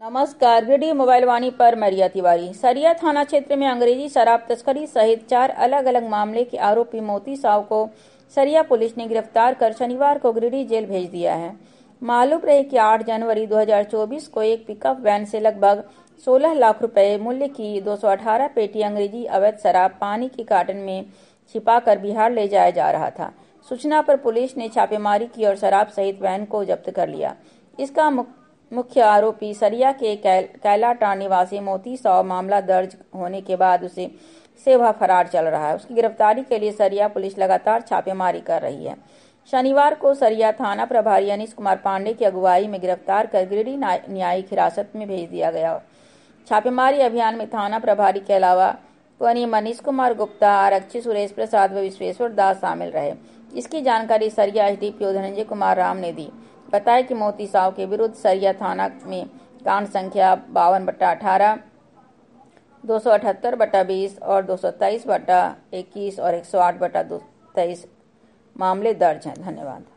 नमस्कार, गिरडीह मोबाइल वाणी पर मैं रिया तिवारी। सरिया थाना क्षेत्र में अंग्रेजी शराब तस्करी सहित 4 अलग अलग मामले के आरोपी मोती साव को सरिया पुलिस ने गिरफ्तार कर शनिवार को गिरडीह जेल भेज दिया है। मालूम रहे कि 8 जनवरी 2024 को एक पिकअप वैन से लगभग 16 लाख रुपए मूल्य की 218 पेटी अंग्रेजी अवैध शराब पानी की कार्टन में छिपाकर बिहार ले जाया जा रहा था। सूचना पर पुलिस ने छापेमारी की और शराब सहित वैन को जब्त कर लिया। इसका मुख्य आरोपी सरिया के कैलाटांड निवासी मोती साव मामला दर्ज होने के बाद उसे वह फरार चल रहा है। उसकी गिरफ्तारी के लिए सरिया पुलिस लगातार छापेमारी कर रही है। शनिवार को सरिया थाना प्रभारी अनीश कुमार पांडे की अगुवाई में गिरफ्तार कर गिरडीह न्यायिक हिरासत में भेज दिया गया। छापेमारी अभियान में थाना प्रभारी के अलावा वनी मनीष कुमार गुप्ता, आरक्षी सुरेश प्रसाद व विश्वेश्वर दास शामिल रहे। इसकी जानकारी सरिया एसडीपीओ धनंजय कुमार राम ने दी। बताया कि मोती साव के विरुद्ध सरिया थाना में कांड संख्या 52/18, 278/20 और 223/21 और 108/23 मामले दर्ज हैं। धन्यवाद।